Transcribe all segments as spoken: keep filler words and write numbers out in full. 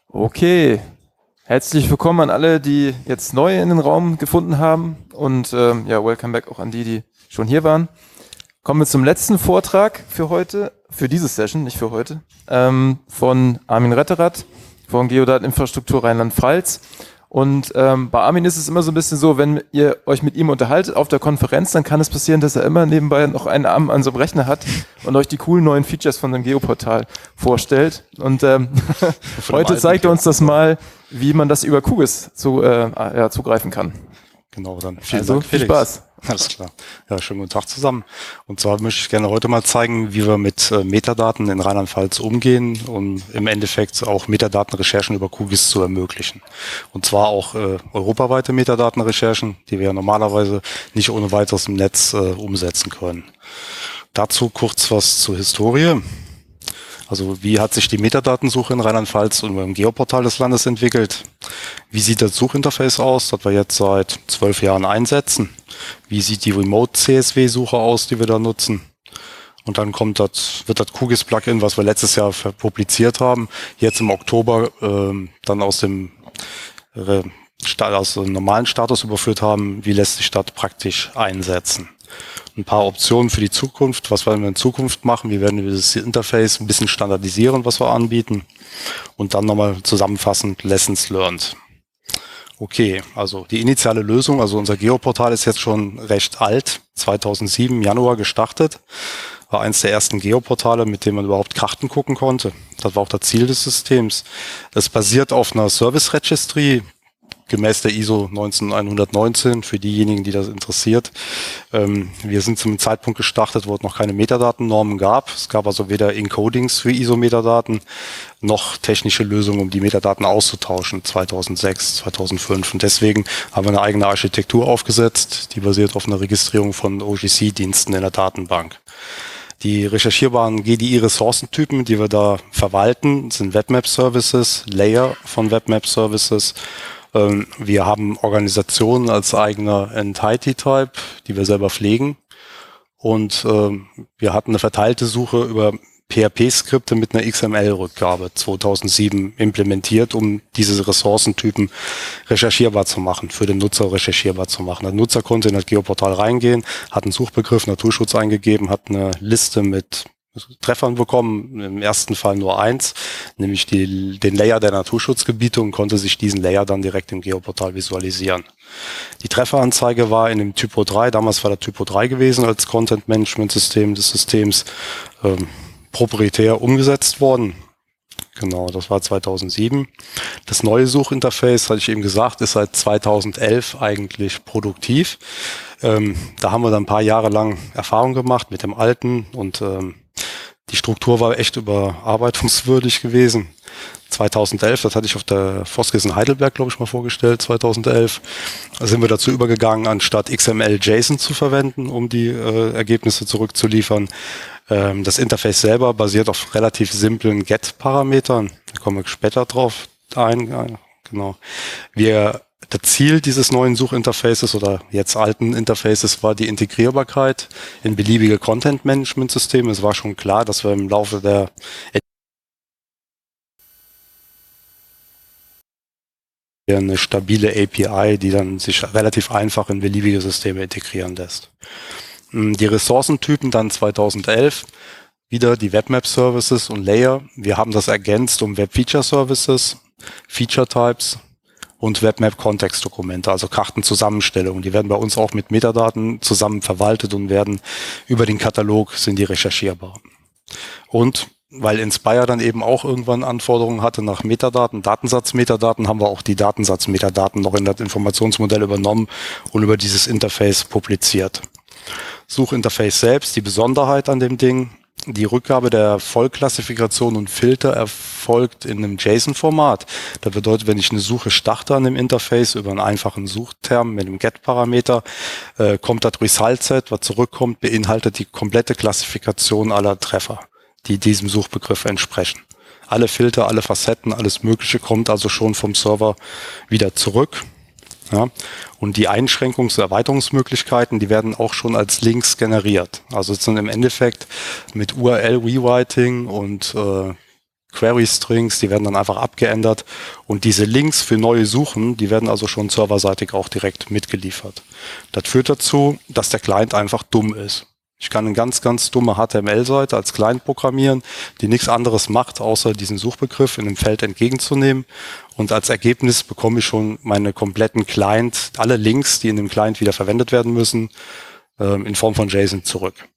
Okay, herzlich willkommen an alle, die jetzt neu in den Raum gefunden haben und ähm, ja, welcome back auch an die, die schon hier waren. Kommen wir zum letzten Vortrag für heute, für diese Session, nicht für heute, ähm, von Armin Retterath von Geodateninfrastruktur Rheinland-Pfalz. Und ähm, bei Armin ist es immer so ein bisschen so, wenn ihr euch mit ihm unterhaltet auf der Konferenz, dann kann es passieren, dass er immer nebenbei noch einen Arm an so einem Rechner hat und euch die coolen neuen Features von dem Geoportal vorstellt. Und ähm, heute zeigt er uns das mal, wie man das über QGIS zu, äh, ja, zugreifen kann. Genau, dann vielen also, Dank, viel Felix. Spaß. Alles klar. Ja, schönen guten Tag zusammen. Und zwar möchte ich gerne heute mal zeigen, wie wir mit äh, Metadaten in Rheinland-Pfalz umgehen, um im Endeffekt auch Metadatenrecherchen über QGIS zu ermöglichen. Und zwar auch äh, europaweite Metadatenrecherchen, die wir ja normalerweise nicht ohne weiteres im Netz äh, umsetzen können. Dazu kurz was zur Historie. Also wie hat sich die Metadatensuche in Rheinland-Pfalz und im Geoportal des Landes entwickelt? Wie sieht das Suchinterface aus, das wir jetzt seit zwölf Jahren einsetzen? Wie sieht die Remote-C S W-Suche aus, die wir da nutzen? Und dann kommt das, wird das QGIS-Plugin, was wir letztes Jahr publiziert haben, jetzt im Oktober äh, dann aus dem, äh, aus dem normalen Status überführt haben. Wie lässt sich das praktisch einsetzen? Ein paar Optionen für die Zukunft. Was werden wir in Zukunft machen? Wie werden wir das Interface ein bisschen standardisieren, was wir anbieten? Und dann nochmal zusammenfassend Lessons learned. Okay, also die initiale Lösung, also unser Geoportal ist jetzt schon recht alt, zweitausendsieben Januar gestartet. War eins der ersten Geoportale, mit dem man überhaupt Karten gucken konnte. Das war auch das Ziel des Systems. Es basiert auf einer Service Registry, gemäß der I S O neunzehnhundertneunzehn, für diejenigen, die das interessiert. Ähm, wir sind zum Zeitpunkt gestartet, wo es noch keine Metadatennormen gab. Es gab also weder Encodings für I S O-Metadaten, noch technische Lösungen, um die Metadaten auszutauschen, zweitausendsechs, zweitausendfünf. Und deswegen haben wir eine eigene Architektur aufgesetzt, die basiert auf einer Registrierung von O G C-Diensten in der Datenbank. Die recherchierbaren G D I-Ressourcentypen, die wir da verwalten, sind Webmap-Services, Layer von Webmap-Services. Wir haben Organisationen als eigener Entity-Type, die wir selber pflegen. Und äh, wir hatten eine verteilte Suche über P H P-Skripte mit einer X M L-Rückgabe zweitausendsieben implementiert, um diese Ressourcentypen recherchierbar zu machen, für den Nutzer recherchierbar zu machen. Der Nutzer konnte in das Geoportal reingehen, hat einen Suchbegriff Naturschutz eingegeben, hat eine Liste mit Treffern bekommen, im ersten Fall nur eins, nämlich die, den Layer der Naturschutzgebiete, und konnte sich diesen Layer dann direkt im Geoportal visualisieren. Die Trefferanzeige war in dem Typo drei, damals war der Typo drei gewesen als Content-Management-System des Systems, ähm, proprietär umgesetzt worden. Genau, das war zweitausendsieben. Das neue Suchinterface, hatte ich eben gesagt, ist seit zweitausendelf eigentlich produktiv. Ähm, da haben wir dann ein paar Jahre lang Erfahrung gemacht mit dem alten, und ähm, die Struktur war echt überarbeitungswürdig gewesen. zweitausendelf, das hatte ich auf der FOSGIS in Heidelberg, glaube ich, mal vorgestellt, zweitausendelf, da sind wir dazu übergegangen, anstatt X M L JSON zu verwenden, um die äh, Ergebnisse zurückzuliefern. Ähm, das Interface selber basiert auf relativ simplen Get-Parametern. Da kommen wir später drauf ein. Ja, genau. Wir Das Ziel dieses neuen Suchinterfaces oder jetzt alten Interfaces war die Integrierbarkeit in beliebige Content-Management-Systeme. Es war schon klar, dass wir im Laufe der eine stabile A P I, die dann sich relativ einfach in beliebige Systeme integrieren lässt. Die Ressourcentypen dann zweitausendelf, wieder die Webmap-Services und Layer. Wir haben das ergänzt um Web-Feature-Services, Feature-Types und Webmap-Kontextdokumente, also Kartenzusammenstellungen. Die werden bei uns auch mit Metadaten zusammen verwaltet und werden über den Katalog, sind die recherchierbar. Und weil Inspire dann eben auch irgendwann Anforderungen hatte nach Metadaten, Datensatz-Metadaten, haben wir auch die Datensatz-Metadaten noch in das Informationsmodell übernommen und über dieses Interface publiziert. Suchinterface selbst, die Besonderheit an dem Ding: die Rückgabe der Vollklassifikation und Filter erfolgt in einem JSON-Format. Das bedeutet, wenn ich eine Suche starte an dem Interface über einen einfachen Suchterm mit einem Get-Parameter, äh, kommt das Result-Set, was zurückkommt, beinhaltet die komplette Klassifikation aller Treffer, die diesem Suchbegriff entsprechen. Alle Filter, alle Facetten, alles Mögliche kommt also schon vom Server wieder zurück. Ja, und die Einschränkungs- und Erweiterungsmöglichkeiten, die werden auch schon als Links generiert. Also es sind im Endeffekt mit U R L-Rewriting und äh, Query-Strings, die werden dann einfach abgeändert und diese Links für neue Suchen, die werden also schon serverseitig auch direkt mitgeliefert. Das führt dazu, dass der Client einfach dumm ist. Ich kann eine ganz, ganz dumme H T M L-Seite als Client programmieren, die nichts anderes macht, außer diesen Suchbegriff in einem Feld entgegenzunehmen. Und als Ergebnis bekomme ich schon meine kompletten Client, alle Links, die in dem Client wieder verwendet werden müssen, in Form von JSON zurück.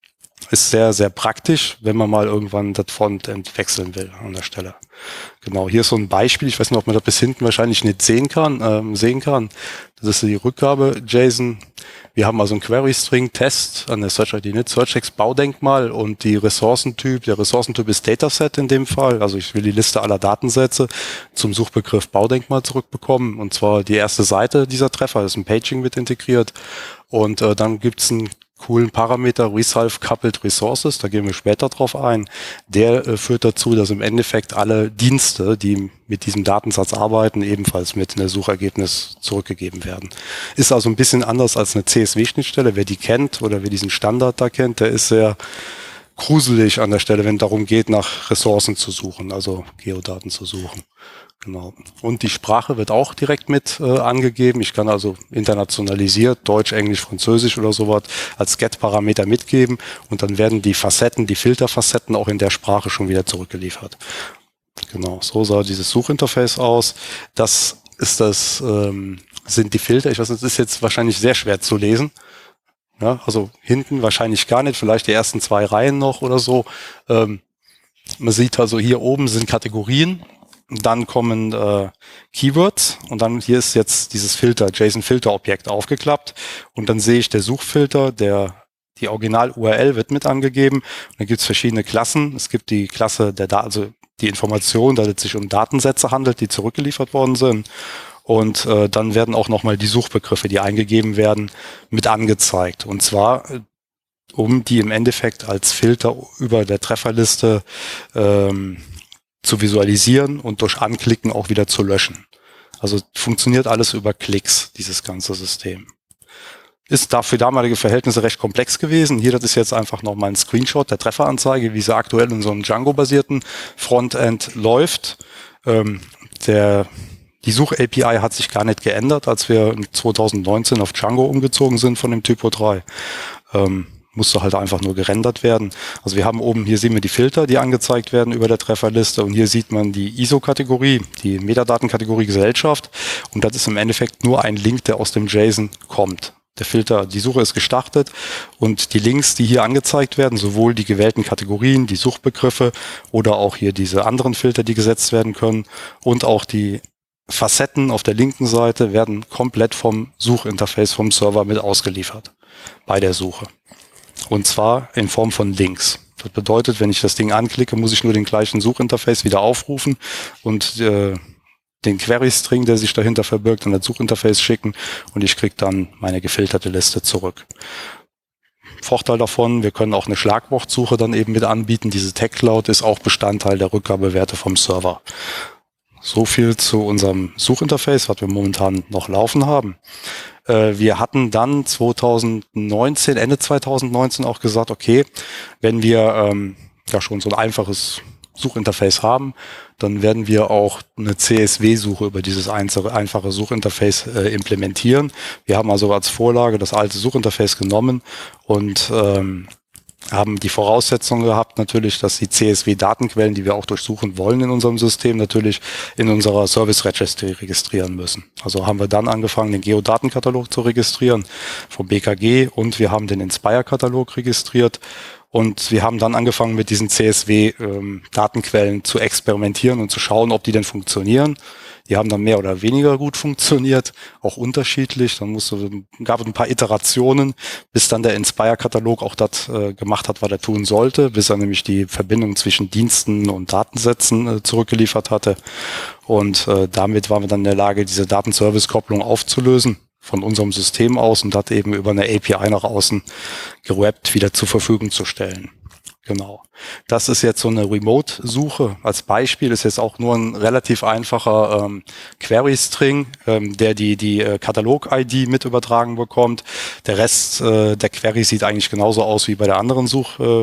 Ist sehr, sehr praktisch, wenn man mal irgendwann das Frontend wechseln will an der Stelle. Genau, hier ist so ein Beispiel. Ich weiß nicht, ob man das bis hinten wahrscheinlich nicht sehen kann. Ähm, sehen kann. Das ist die Rückgabe-JSON. Wir haben also einen Query-String-Test an der Search-I D Init, Search-Ex-Baudenkmal und die Ressourcentyp. Der Ressourcentyp ist Dataset in dem Fall. Also ich will die Liste aller Datensätze zum Suchbegriff Baudenkmal zurückbekommen. Und zwar die erste Seite dieser Treffer, da ist ein Paging mit integriert. Und äh, dann gibt's einen coolen Parameter Resolve Coupled Resources, da gehen wir später drauf ein. Der äh, führt dazu, dass im Endeffekt alle Dienste, die mit diesem Datensatz arbeiten, ebenfalls mit in der Suchergebnis zurückgegeben werden. Ist also ein bisschen anders als eine C S V-Schnittstelle. Wer die kennt oder wer diesen Standard da kennt, der ist sehr gruselig an der Stelle, wenn es darum geht, nach Ressourcen zu suchen, also Geodaten zu suchen. Genau. Und die Sprache wird auch direkt mit äh, angegeben. Ich kann also internationalisiert, Deutsch, Englisch, Französisch oder sowas als Get-Parameter mitgeben und dann werden die Facetten, die Filterfacetten auch in der Sprache schon wieder zurückgeliefert. Genau, so sah dieses Suchinterface aus. Das ist das, ähm, sind die Filter. Ich weiß, das ist jetzt wahrscheinlich sehr schwer zu lesen. Ja, also hinten wahrscheinlich gar nicht, vielleicht die ersten zwei Reihen noch oder so. Ähm, man sieht also hier oben sind Kategorien. Dann kommen äh, Keywords und dann hier ist jetzt dieses Filter, JSON-Filter-Objekt aufgeklappt und dann sehe ich der Suchfilter, der die Original-U R L wird mit angegeben. Und dann gibt es verschiedene Klassen. Es gibt die Klasse der Daten, also die Information, dass es sich um Datensätze handelt, die zurückgeliefert worden sind. Und äh, dann werden auch nochmal die Suchbegriffe, die eingegeben werden, mit angezeigt. Und zwar um die im Endeffekt als Filter über der Trefferliste ähm, zu visualisieren und durch Anklicken auch wieder zu löschen. Also funktioniert alles über Klicks, dieses ganze System. Ist da für damalige Verhältnisse recht komplex gewesen. Hier, das ist jetzt einfach nochmal ein Screenshot der Trefferanzeige, wie sie aktuell in so einem Django-basierten Frontend läuft. Ähm, der, die Such-A P I hat sich gar nicht geändert, als wir zwanzig neunzehn auf Django umgezogen sind von dem Typo drei. Ähm, musste halt einfach nur gerendert werden. Also wir haben oben, hier sehen wir die Filter, die angezeigt werden über der Trefferliste und hier sieht man die I S O-Kategorie, die Metadatenkategorie Gesellschaft und das ist im Endeffekt nur ein Link, der aus dem JSON kommt. Der Filter, die Suche ist gestartet und die Links, die hier angezeigt werden, sowohl die gewählten Kategorien, die Suchbegriffe oder auch hier diese anderen Filter, die gesetzt werden können und auch die Facetten auf der linken Seite werden komplett vom Suchinterface vom Server mit ausgeliefert bei der Suche. Und zwar in Form von Links. Das bedeutet, wenn ich das Ding anklicke, muss ich nur den gleichen Suchinterface wieder aufrufen und äh, den Query-String, der sich dahinter verbirgt, an das Suchinterface schicken und ich kriege dann meine gefilterte Liste zurück. Vorteil davon, wir können auch eine Schlagwortsuche dann eben mit anbieten. Diese Tag Cloud ist auch Bestandteil der Rückgabewerte vom Server. So viel zu unserem Suchinterface, was wir momentan noch laufen haben. Wir hatten dann zwanzig neunzehn, Ende zwanzig neunzehn auch gesagt, okay, wenn wir ähm, ja schon so ein einfaches Suchinterface haben, dann werden wir auch eine C S V-Suche über dieses einfache Suchinterface äh, implementieren. Wir haben also als Vorlage das alte Suchinterface genommen und ähm, haben die Voraussetzung gehabt natürlich, dass die C S V-Datenquellen, die wir auch durchsuchen wollen in unserem System, natürlich in unserer Service Registry registrieren müssen. Also haben wir dann angefangen, den Geodatenkatalog zu registrieren vom B K G und wir haben den Inspire-Katalog registriert und wir haben dann angefangen, mit diesen C S V-Datenquellen ähm, zu experimentieren und zu schauen, ob die denn funktionieren. Die haben dann mehr oder weniger gut funktioniert, auch unterschiedlich. Dann musste, gab es ein paar Iterationen, bis dann der Inspire-Katalog auch das äh, gemacht hat, was er tun sollte, bis er nämlich die Verbindung zwischen Diensten und Datensätzen äh, zurückgeliefert hatte. Und äh, damit waren wir dann in der Lage, diese Datenservice-Kopplung aufzulösen von unserem System aus und das eben über eine A P I nach außen gerappt wieder zur Verfügung zu stellen. Genau. Das ist jetzt so eine Remote-Suche. Als Beispiel ist jetzt auch nur ein relativ einfacher ähm, Query-String, ähm, der die die äh, Katalog-I D mit übertragen bekommt. Der Rest äh, der Query sieht eigentlich genauso aus wie bei der anderen Such, äh,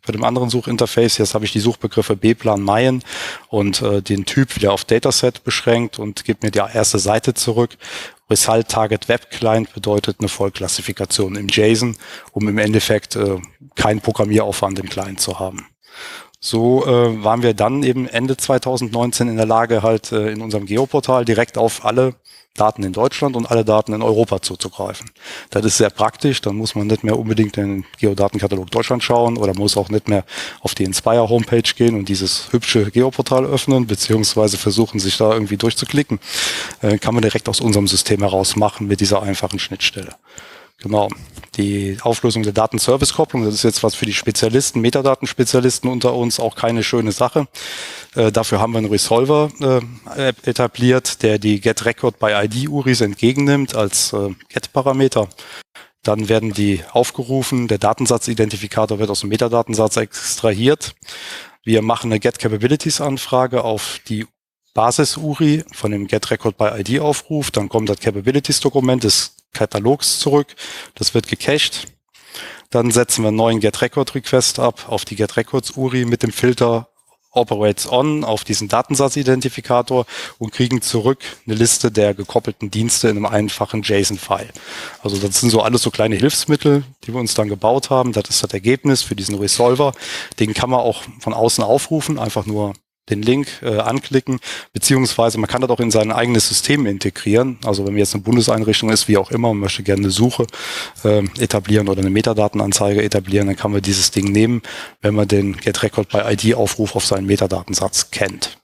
bei dem anderen Suchinterface. Jetzt habe ich die Suchbegriffe B-Plan, Mayen und äh, den Typ wieder auf Dataset beschränkt und gibt mir die erste Seite zurück. Result Target Web Client bedeutet eine Vollklassifikation im JSON, um im Endeffekt äh, keinen Programmieraufwand im Client zu haben. So äh, waren wir dann eben Ende zwanzig neunzehn in der Lage, halt äh, in unserem Geoportal direkt auf alle Daten in Deutschland und alle Daten in Europa zuzugreifen. Das ist sehr praktisch, dann muss man nicht mehr unbedingt in den Geodatenkatalog Deutschland schauen oder muss auch nicht mehr auf die Inspire Homepage gehen und dieses hübsche Geoportal öffnen, beziehungsweise versuchen, sich da irgendwie durchzuklicken. Äh, kann man direkt aus unserem System heraus machen mit dieser einfachen Schnittstelle. Genau. Die Auflösung der Datenservice-Kopplung, das ist jetzt was für die Spezialisten, Metadatenspezialisten unter uns, auch keine schöne Sache. Äh, dafür haben wir einen Resolver äh, etabliert, der die GetRecord by I D-U R Is entgegennimmt als äh, Get-Parameter. Dann werden die aufgerufen, der Datensatzidentifikator wird aus dem Metadatensatz extrahiert. Wir machen eine Get-Capabilities-Anfrage auf die Basis-U R I von dem GetRecord by I D-Aufruf. Dann kommt das Capabilities-Dokument des Katalogs zurück. Das wird gecached. Dann setzen wir einen neuen GetRecord-Request ab auf die GetRecords-U R I mit dem Filter Operates On auf diesen Datensatzidentifikator und kriegen zurück eine Liste der gekoppelten Dienste in einem einfachen JSON-File. Also das sind so alles so kleine Hilfsmittel, die wir uns dann gebaut haben. Das ist das Ergebnis für diesen Resolver. Den kann man auch von außen aufrufen, einfach nur den Link äh, anklicken, beziehungsweise man kann das auch in sein eigenes System integrieren. Also wenn man jetzt eine Bundeseinrichtung ist, wie auch immer, man möchte gerne eine Suche äh, etablieren oder eine Metadatenanzeige etablieren, dann kann man dieses Ding nehmen, wenn man den GetRecord by I D-Aufruf auf seinen Metadatensatz kennt.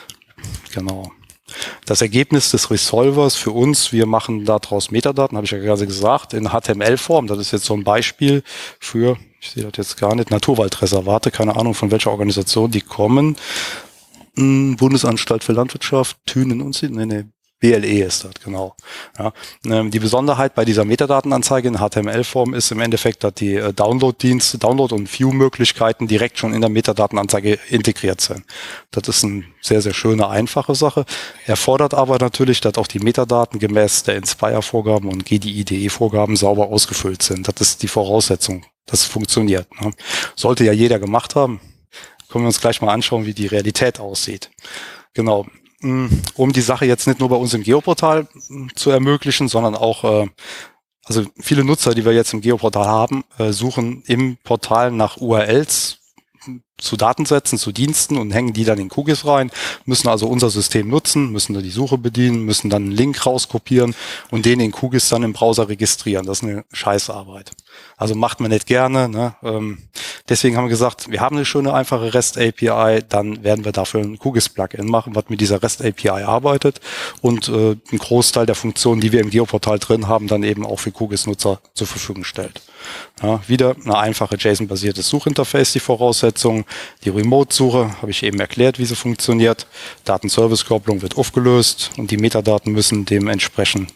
Genau. Das Ergebnis des Resolvers für uns, wir machen daraus Metadaten, habe ich ja gerade gesagt, in H T M L-Form. Das ist jetzt so ein Beispiel für, ich sehe das jetzt gar nicht, Naturwaldreservate, keine Ahnung von welcher Organisation die kommen. Bundesanstalt für Landwirtschaft, Thünen und Sie, nee, nee, B L E ist das, genau. Ja, die Besonderheit bei dieser Metadatenanzeige in H T M L-Form ist im Endeffekt, dass die Download-Dienste, Download- und View-Möglichkeiten direkt schon in der Metadatenanzeige integriert sind. Das ist eine sehr, sehr schöne, einfache Sache. Erfordert aber natürlich, dass auch die Metadaten gemäß der Inspire-Vorgaben und G D I D E-Vorgaben sauber ausgefüllt sind. Das ist die Voraussetzung, dass es funktioniert. Ne? Sollte ja jeder gemacht haben. Können wir uns gleich mal anschauen, wie die Realität aussieht. Genau. Um die Sache jetzt nicht nur bei uns im Geoportal zu ermöglichen, sondern auch, äh, also viele Nutzer, die wir jetzt im Geoportal haben, äh, suchen im Portal nach U R Ls zu Datensätzen, zu Diensten und hängen die dann in QGIS rein, müssen also unser System nutzen, müssen da die Suche bedienen, müssen dann einen Link rauskopieren und den in QGIS dann im Browser registrieren. Das ist eine Scheißarbeit. Also macht man nicht gerne. Ne? Ähm, deswegen haben wir gesagt, wir haben eine schöne, einfache REST-A P I, dann werden wir dafür ein QGIS-Plugin machen, was mit dieser REST-A P I arbeitet und äh, einen Großteil der Funktionen, die wir im Geoportal drin haben, dann eben auch für QGIS-Nutzer zur Verfügung stellt. Ja, wieder eine einfache JSON-basiertes Suchinterface, die Voraussetzungen. Die Remote-Suche habe ich eben erklärt, wie sie funktioniert. Datenservice-Kopplung wird aufgelöst und die Metadaten müssen dementsprechend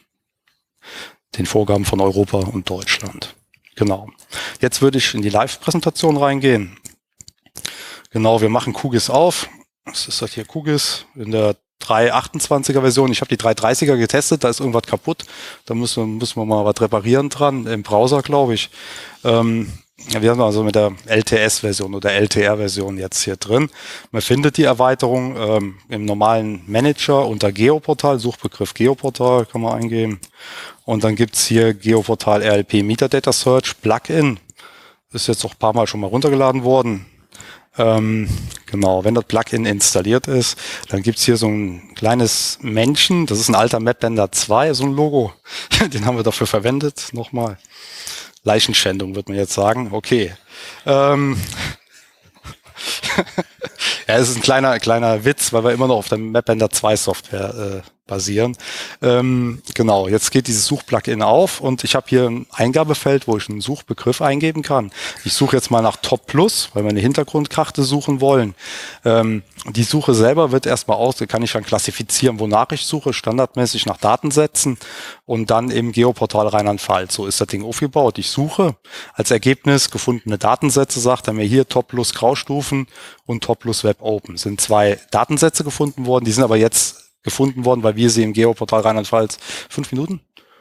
den Vorgaben von Europa und Deutschland. Genau. Jetzt würde ich in die Live-Präsentation reingehen. Genau, wir machen QGIS auf. Was ist das hier? QGIS in der drei achtundzwanziger Version. Ich habe die drei dreißiger getestet, da ist irgendwas kaputt. Da müssen, müssen wir mal was reparieren dran, im Browser, glaube ich. Ähm, wir haben also mit der L T S-Version oder L T R-Version jetzt hier drin. Man findet die Erweiterung ähm, im normalen Manager unter Geoportal, Suchbegriff Geoportal kann man eingeben. Und dann gibt's hier Geoportal R L P Metadata Search Plugin. Ist jetzt auch ein paar Mal schon mal runtergeladen worden. Ähm, genau, wenn das Plugin installiert ist, dann gibt's hier so ein kleines Männchen, das ist ein alter Mapbender zwei, so ein Logo, den haben wir dafür verwendet, nochmal. Leichenschändung, wird man jetzt sagen, okay. Ähm ja, es ist ein kleiner kleiner Witz, weil wir immer noch auf der Mapbender zwei Software äh, basieren. Ähm, genau, jetzt geht dieses Suchplugin auf und ich habe hier ein Eingabefeld, wo ich einen Suchbegriff eingeben kann. Ich suche jetzt mal nach Top Plus, weil wir eine Hintergrundkarte suchen wollen. Ähm, die Suche selber wird erstmal aus, kann ich dann klassifizieren, wonach ich suche, standardmäßig nach Datensätzen und dann im Geoportal Rheinland-Pfalz. So ist das Ding aufgebaut. Ich suche als Ergebnis gefundene Datensätze, sagt er mir hier Top Plus Graustufen und Top Plus Web Open. Sind zwei Datensätze gefunden worden, die sind aber jetzt gefunden worden, weil wir sie im Geoportal Rheinland-Pfalz fünf Minuten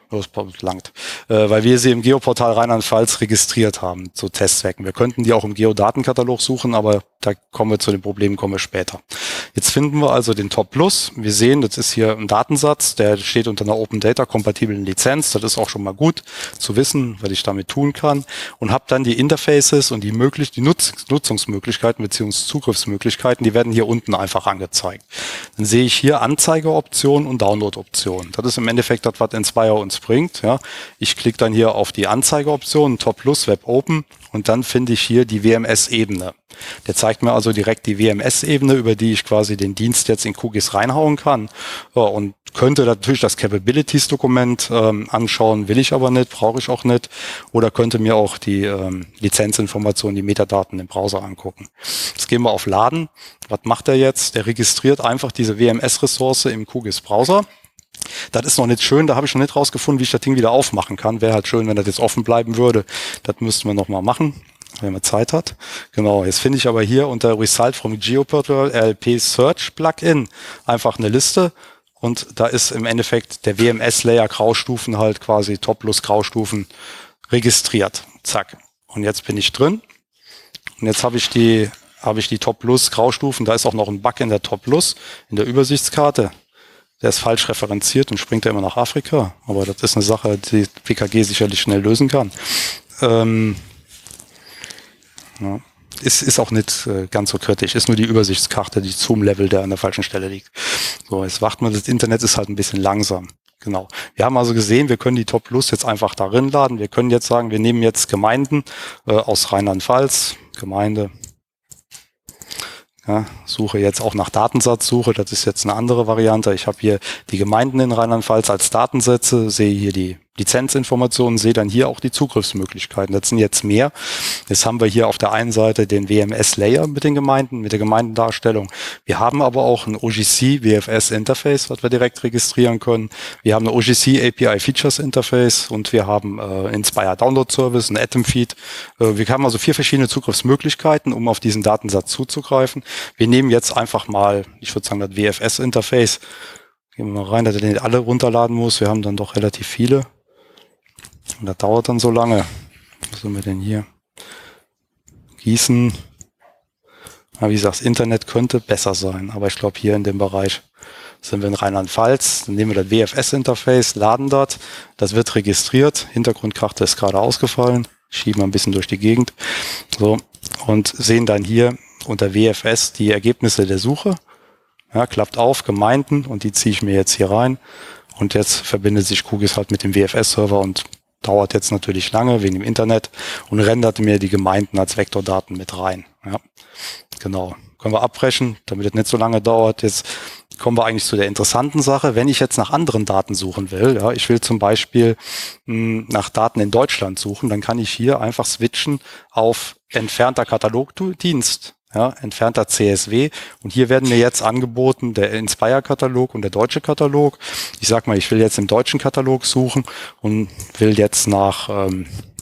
Das langt. Äh, weil wir sie im Geoportal Rheinland-Pfalz registriert haben zu Testzwecken. Wir könnten die auch im Geodatenkatalog suchen, aber da kommen wir zu den Problemen, kommen wir später. Jetzt finden wir also den Top Plus. Wir sehen, das ist hier ein Datensatz, der steht unter einer Open Data kompatiblen Lizenz. Das ist auch schon mal gut zu wissen, was ich damit tun kann. Und habe dann die Interfaces und die möglich, die Nutz, Nutzungsmöglichkeiten bzw. Zugriffsmöglichkeiten, die werden hier unten einfach angezeigt. Dann sehe ich hier Anzeigeoptionen und Download-Optionen. Das ist im Endeffekt das, was Inspire uns bringt. Ja. Ich klicke dann hier auf die Anzeigeoption, Top Plus, Web Open und dann finde ich hier die W M S-Ebene. Der zeigt mir also direkt die W M S-Ebene, über die ich quasi den Dienst jetzt in QGIS reinhauen kann. Ja, und könnte natürlich das Capabilities-Dokument ähm, anschauen, will ich aber nicht, brauche ich auch nicht. Oder könnte mir auch die ähm, Lizenzinformationen, die Metadaten im Browser angucken. Jetzt gehen wir auf Laden. Was macht er jetzt? Der registriert einfach diese W M S-Ressource im QGIS-Browser. Das ist noch nicht schön, da habe ich noch nicht rausgefunden, wie ich das Ding wieder aufmachen kann. Wäre halt schön, wenn das jetzt offen bleiben würde. Das müssten wir nochmal machen, wenn man Zeit hat. Genau, jetzt finde ich aber hier unter Result from Geoportal L P Search Plugin einfach eine Liste. Und da ist im Endeffekt der W M S-Layer Graustufen halt quasi Top Plus Graustufen registriert. Zack. Und jetzt bin ich drin. Und jetzt habe ich die, habe ich die Top Plus Graustufen. Da ist auch noch ein Bug in der Top Plus, in der Übersichtskarte. Der ist falsch referenziert und springt ja immer nach Afrika. Aber das ist eine Sache, die P K G sicherlich schnell lösen kann. Ähm, ja. Ist, ist auch nicht äh, ganz so kritisch. Ist nur die Übersichtskarte, die Zoom-Level, der an der falschen Stelle liegt. So, jetzt warten wir, das Internet ist halt ein bisschen langsam. Genau. Wir haben also gesehen, wir können die Top Plus jetzt einfach darin laden. Wir können jetzt sagen, wir nehmen jetzt Gemeinden äh, aus Rheinland-Pfalz, Gemeinde. Ja, suche jetzt auch nach Datensatzsuche, das ist jetzt eine andere Variante. Ich habe hier die Gemeinden in Rheinland-Pfalz als Datensätze, sehe hier die Lizenzinformationen, sehe dann hier auch die Zugriffsmöglichkeiten. Das sind jetzt mehr. Jetzt haben wir hier auf der einen Seite den W M S-Layer mit den Gemeinden, mit der Gemeindendarstellung. Wir haben aber auch ein O G C W F S-Interface, was wir direkt registrieren können. Wir haben eine O G C A P I Features Interface und wir haben äh, Inspire Download Service, ein Atom Feed. Äh, wir haben also vier verschiedene Zugriffsmöglichkeiten, um auf diesen Datensatz zuzugreifen. Wir nehmen jetzt einfach mal, ich würde sagen, das W F S-Interface. Gehen wir mal rein, dass er den alle runterladen muss. Wir haben dann doch relativ viele. Und das dauert dann so lange. Was sind wir denn hier? Gießen. Ja, wie gesagt, das Internet könnte besser sein. Aber ich glaube, hier in dem Bereich sind wir in Rheinland-Pfalz. Dann nehmen wir das W F S-Interface, laden das. Das wird registriert. Hintergrundkarte ist gerade ausgefallen. Schieben wir ein bisschen durch die Gegend. So. Und sehen dann hier unter W F S die Ergebnisse der Suche. Ja, klappt auf, Gemeinden. Und die ziehe ich mir jetzt hier rein. Und jetzt verbindet sich QGIS halt mit dem W F S-Server und dauert jetzt natürlich lange wegen dem Internet und rendert mir die Gemeinden als Vektordaten mit rein. Ja, genau. Können wir abbrechen, damit es nicht so lange dauert. Jetzt kommen wir eigentlich zu der interessanten Sache. Wenn ich jetzt nach anderen Daten suchen will, ja, ich will zum Beispiel mh, nach Daten in Deutschland suchen, dann kann ich hier einfach switchen auf entfernter Katalogdienst. Ja, entfernter C S W. Und hier werden mir jetzt angeboten der Inspire-Katalog und der deutsche Katalog. Ich sag mal, ich will jetzt im deutschen Katalog suchen und will jetzt nach ähm,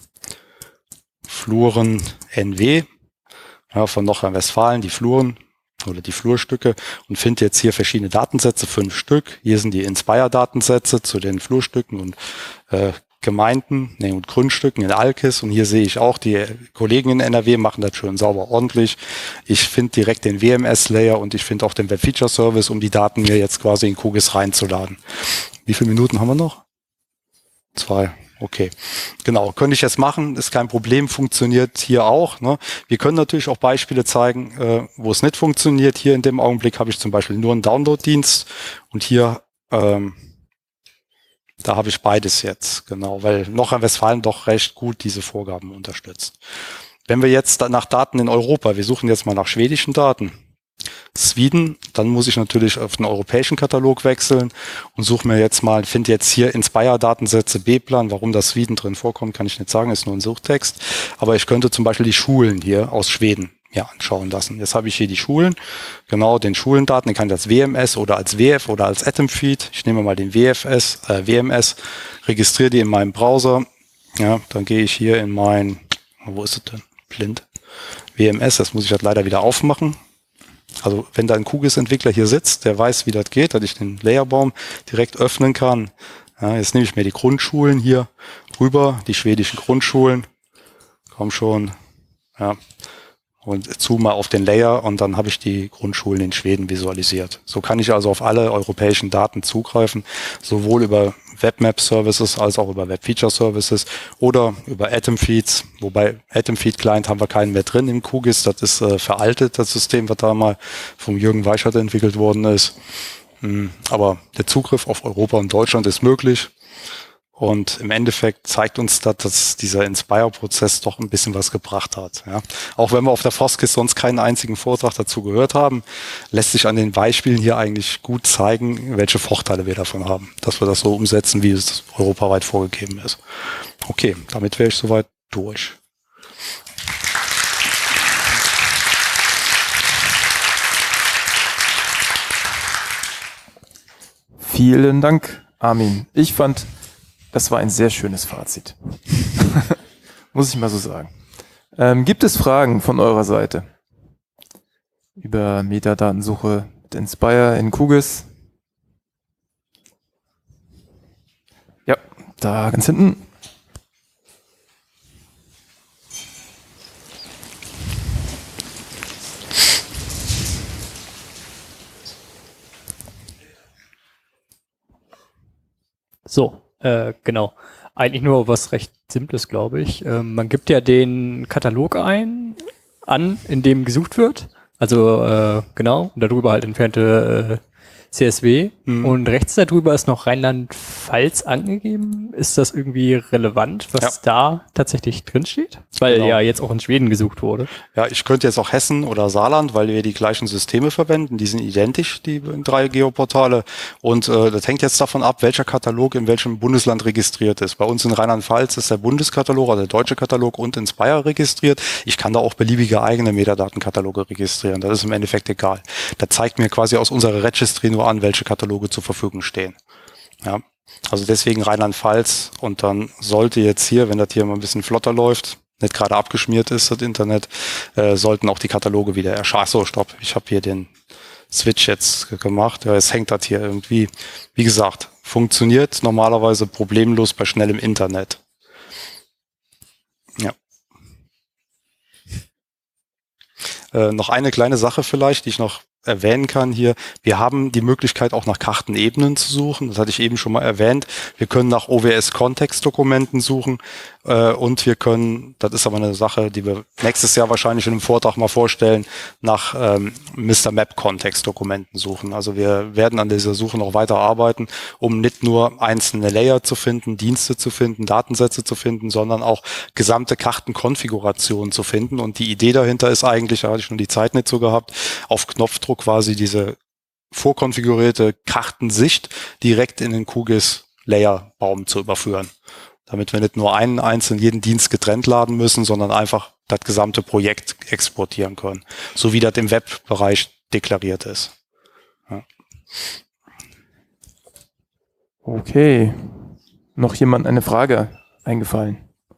Fluren N W, ja, von Nordrhein-Westfalen, die Fluren oder die Flurstücke und finde jetzt hier verschiedene Datensätze, fünf Stück. Hier sind die Inspire-Datensätze zu den Flurstücken und äh, Gemeinden nee, und Grundstücken in Alkis und hier sehe ich auch, die Kollegen in N R W machen das schön sauber ordentlich. Ich finde direkt den W M S-Layer und ich finde auch den Web-Feature-Service, um die Daten mir jetzt quasi in QGIS reinzuladen. Wie viele Minuten haben wir noch? Zwei. Okay, genau, könnte ich jetzt machen, ist kein Problem, funktioniert hier auch. Ne? Wir können natürlich auch Beispiele zeigen, äh, wo es nicht funktioniert. Hier in dem Augenblick habe ich zum Beispiel nur einen Download-Dienst und hier ähm, da habe ich beides jetzt, genau, weil Nordrhein-Westfalen doch recht gut diese Vorgaben unterstützt. Wenn wir jetzt nach Daten in Europa, wir suchen jetzt mal nach schwedischen Daten, Sweden, dann muss ich natürlich auf den europäischen Katalog wechseln und suche mir jetzt mal, finde jetzt hier Inspire-Datensätze B-Plan, warum das Sweden drin vorkommt, kann ich nicht sagen, ist nur ein Suchtext, aber ich könnte zum Beispiel die Schulen hier aus Schweden ja, anschauen lassen. Jetzt habe ich hier die Schulen, genau den Schulendaten, den kann ich als W M S oder als W F oder als Atom Feed. Ich nehme mal den W F S, äh, W M S, registriere die in meinem Browser. Ja, dann gehe ich hier in mein, wo ist es denn? Blind. W M S, das muss ich halt leider wieder aufmachen. Also wenn da ein QGIS-Entwickler hier sitzt, der weiß, wie das geht, dass ich den Layerbaum direkt öffnen kann, Ja, jetzt nehme ich mir die Grundschulen hier rüber, die schwedischen Grundschulen. Komm schon. Ja. Und zoome auf den Layer und dann habe ich die Grundschulen in Schweden visualisiert. So kann ich also auf alle europäischen Daten zugreifen, sowohl über Webmap-Services als auch über Web-Feature-Services oder über Atom-Feeds. Wobei Atom-Feed-Client haben wir keinen mehr drin im QGIS. Das ist äh, veraltet, das System, was da mal vom Jürgen Weichert entwickelt worden ist. Hm, aber der Zugriff auf Europa und Deutschland ist möglich. Und im Endeffekt zeigt uns das, dass dieser Inspire-Prozess doch ein bisschen was gebracht hat. Ja. Auch wenn wir auf der FOSGIS sonst keinen einzigen Vortrag dazu gehört haben, lässt sich an den Beispielen hier eigentlich gut zeigen, welche Vorteile wir davon haben, dass wir das so umsetzen, wie es europaweit vorgegeben ist. Okay, damit wäre ich soweit durch. Vielen Dank, Armin. Ich fand, das war ein sehr schönes Fazit. Muss ich mal so sagen. Ähm, gibt es Fragen von eurer Seite über Metadatensuche mit Inspire in QGIS? Ja, da ganz hinten. So, äh, genau. Eigentlich nur was recht Simples, glaube ich. Ähm, man gibt ja den Katalog ein, an, in dem gesucht wird. Also, äh, genau, und darüber halt entfernte äh, C S W. Mhm. Und rechts darüber ist noch Rheinland-Pfalz angegeben. Ist das irgendwie relevant, was ja. da tatsächlich drinsteht? Weil genau. ja jetzt auch in Schweden gesucht wurde. Ja, ich könnte jetzt auch Hessen oder Saarland, weil wir die gleichen Systeme verwenden. Die sind identisch, die drei Geoportale. Und äh, das hängt jetzt davon ab, welcher Katalog in welchem Bundesland registriert ist. Bei uns in Rheinland-Pfalz ist der Bundeskatalog, also der deutsche Katalog und Inspire registriert. Ich kann da auch beliebige eigene Metadatenkataloge registrieren. Das ist im Endeffekt egal. Da zeigt mir quasi aus unserer Registry nur an, welche Kataloge zur Verfügung stehen. Ja, also deswegen Rheinland-Pfalz und dann sollte jetzt hier, wenn das hier mal ein bisschen flotter läuft, nicht gerade abgeschmiert ist, das Internet, äh, sollten auch die Kataloge wieder erscheinen. So, stopp, ich habe hier den Switch jetzt gemacht. Ja, es hängt das hier irgendwie. Wie gesagt, funktioniert normalerweise problemlos bei schnellem Internet. Ja. Äh, noch eine kleine Sache vielleicht, die ich noch erwähnen kann hier. Wir haben die Möglichkeit, auch nach Kartenebenen zu suchen. Das hatte ich eben schon mal erwähnt. Wir können nach O W S-Kontextdokumenten suchen äh, und wir können, das ist aber eine Sache, die wir nächstes Jahr wahrscheinlich in einem Vortrag mal vorstellen, nach ähm, Mister Map-Kontextdokumenten suchen. Also wir werden an dieser Suche noch weiter arbeiten, um nicht nur einzelne Layer zu finden, Dienste zu finden, Datensätze zu finden, sondern auch gesamte Kartenkonfigurationen zu finden. Und die Idee dahinter ist eigentlich, da hatte ich nur die Zeit nicht so gehabt, auf Knopfdruck quasi diese vorkonfigurierte Kartensicht direkt in den QGIS-Layer-Baum zu überführen. Damit wir nicht nur einen einzelnen, jeden Dienst getrennt laden müssen, sondern einfach das gesamte Projekt exportieren können. So wie das im Webbereich deklariert ist. Ja. Okay. Noch jemand eine Frage eingefallen?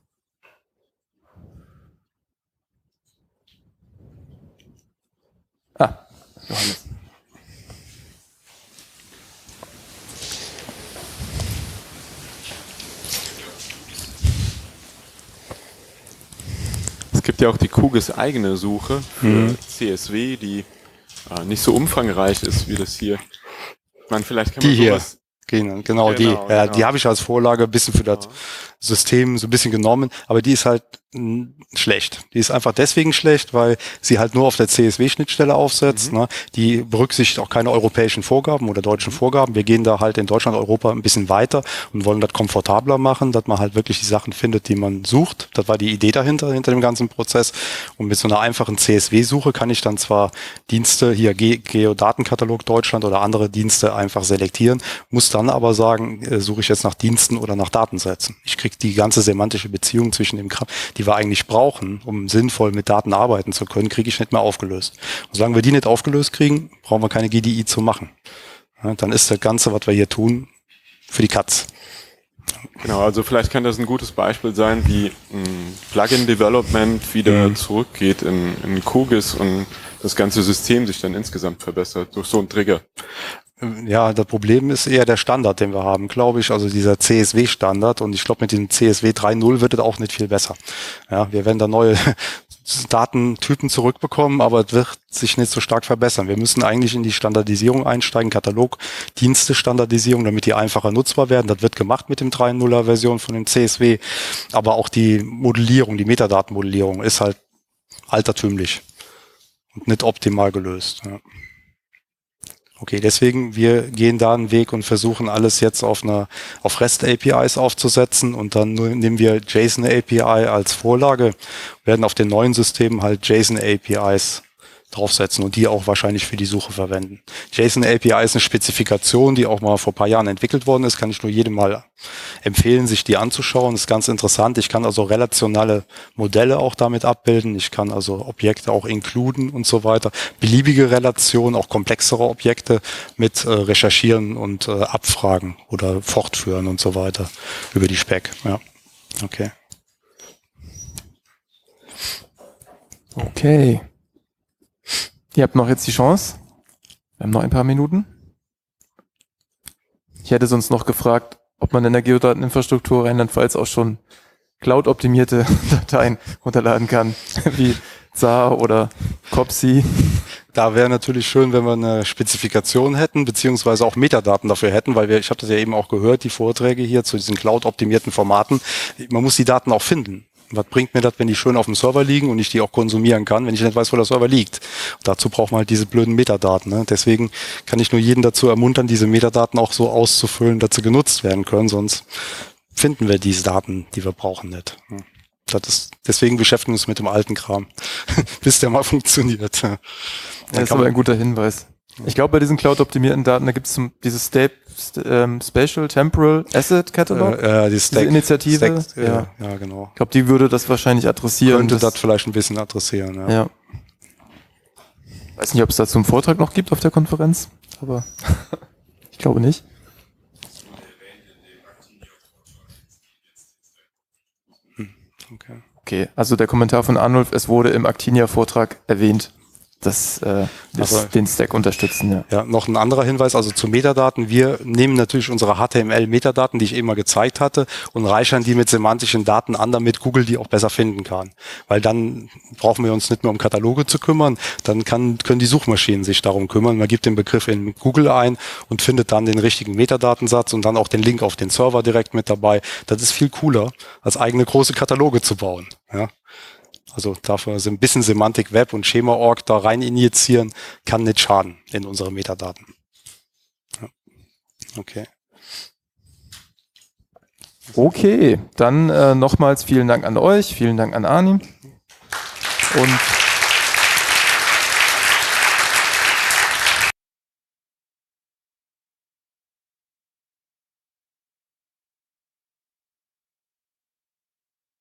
Ah. Johannes. Es gibt ja auch die QGIS eigene Suche für mhm. C S W, die äh, nicht so umfangreich ist wie das hier. Man, vielleicht kann man die sowas hier. Genau, genau, die. Genau, ja, genau. Die habe ich als Vorlage ein bisschen für das genau. System so ein bisschen genommen, aber die ist halt mh, schlecht. Die ist einfach deswegen schlecht, weil sie halt nur auf der C S W-Schnittstelle aufsetzt. Mhm. Ne? Die berücksichtigt auch keine europäischen Vorgaben oder deutschen mhm. Vorgaben. Wir gehen da halt in Deutschland, Europa ein bisschen weiter und wollen das komfortabler machen, dass man halt wirklich die Sachen findet, die man sucht. Das war die Idee dahinter, hinter dem ganzen Prozess. Und mit so einer einfachen C S W-Suche kann ich dann zwar Dienste, hier Ge- Geodatenkatalog Deutschland oder andere Dienste einfach selektieren, muss dann aber sagen, äh, suche ich jetzt nach Diensten oder nach Datensätzen. Ich kriege die ganze semantische Beziehung zwischen dem Kram, die wir eigentlich brauchen, um sinnvoll mit Daten arbeiten zu können, kriege ich nicht mehr aufgelöst. Und solange wir die nicht aufgelöst kriegen, brauchen wir keine G D I zu machen. Ja, dann ist das Ganze, was wir hier tun, für die Katz. Genau, also vielleicht kann das ein gutes Beispiel sein, wie ein Plugin-Development wieder mhm. zurückgeht in, in QGIS und das ganze System sich dann insgesamt verbessert durch so einen Trigger. Ja, das Problem ist eher der Standard, den wir haben, glaube ich, also dieser C S W-Standard, und ich glaube, mit dem C S W drei Punkt null wird es auch nicht viel besser. Ja, wir werden da neue Datentypen zurückbekommen, aber es wird sich nicht so stark verbessern. Wir müssen eigentlich in die Standardisierung einsteigen, Katalog, Dienste Standardisierung, damit die einfacher nutzbar werden. Das wird gemacht mit dem drei Punkt nuller Version von dem C S W, aber auch die Modellierung, die Metadatenmodellierung ist halt altertümlich und nicht optimal gelöst. Ja. Okay, deswegen, wir gehen da einen Weg und versuchen alles jetzt auf einer, auf REST-A P Is aufzusetzen, und dann nehmen wir JSON-A P I als Vorlage, werden auf den neuen Systemen halt JSON-A P Is draufsetzen und die auch wahrscheinlich für die Suche verwenden. JSON-A P I ist eine Spezifikation, die auch mal vor ein paar Jahren entwickelt worden ist, kann ich nur jedem mal empfehlen, sich die anzuschauen. Das ist ganz interessant. Ich kann also relationale Modelle auch damit abbilden. Ich kann also Objekte auch inkluden und so weiter. Beliebige Relationen, auch komplexere Objekte mit äh, recherchieren und äh, abfragen oder fortführen und so weiter über die Spec. Ja, okay. Okay. Ihr habt noch jetzt die Chance. Wir haben noch ein paar Minuten. Ich hätte sonst noch gefragt, ob man in der Geodateninfrastruktur Rheinland-Pfalz auch schon Cloud-optimierte Dateien runterladen kann, wie Z A R oder C O P S I. Da wäre natürlich schön, wenn wir eine Spezifikation hätten, beziehungsweise auch Metadaten dafür hätten, weil wir, ich habe das ja eben auch gehört, die Vorträge hier zu diesen Cloud-optimierten Formaten. Man muss die Daten auch finden. Was bringt mir das, wenn die schön auf dem Server liegen und ich die auch konsumieren kann, wenn ich nicht weiß, wo der Server liegt? Und dazu braucht man halt diese blöden Metadaten. Ne? Deswegen kann ich nur jeden dazu ermuntern, diese Metadaten auch so auszufüllen, dass sie genutzt werden können, sonst finden wir diese Daten, die wir brauchen, nicht. Das ist, deswegen beschäftigen wir uns mit dem alten Kram, bis der mal funktioniert. Ja, das ist aber ein guter Hinweis. Ich glaube, bei diesen Cloud-optimierten Daten, da gibt es dieses Step, ähm, Spatial Temporal Asset Catalog, äh, äh, die Stack, diese Initiative. Stack, ja. ja, ja, genau. Ich glaube, die würde das wahrscheinlich adressieren. Könnte das, das vielleicht ein bisschen adressieren, ja. Ja. Weiß nicht, ob es dazu einen Vortrag noch gibt auf der Konferenz, aber ich glaube nicht. Hm, okay. Okay, also der Kommentar von Arnulf, es wurde im Actinia-Vortrag erwähnt, dass äh, das Also, den Stack unterstützen. Ja. Ja, noch ein anderer Hinweis, also zu Metadaten. Wir nehmen natürlich unsere H T M L-Metadaten, die ich eben mal gezeigt hatte, und reichern die mit semantischen Daten an, damit Google die auch besser finden kann. Weil dann brauchen wir uns nicht mehr um Kataloge zu kümmern, dann kann, können die Suchmaschinen sich darum kümmern. Man gibt den Begriff in Google ein und findet dann den richtigen Metadatensatz und dann auch den Link auf den Server direkt mit dabei. Das ist viel cooler, als eigene große Kataloge zu bauen. Ja. Also dafür so ein bisschen Semantik Web und Schema Punkt org da rein injizieren, kann nicht schaden in unsere Metadaten. Ja. Okay. Okay, dann äh, nochmals vielen Dank an euch, vielen Dank an Arnim und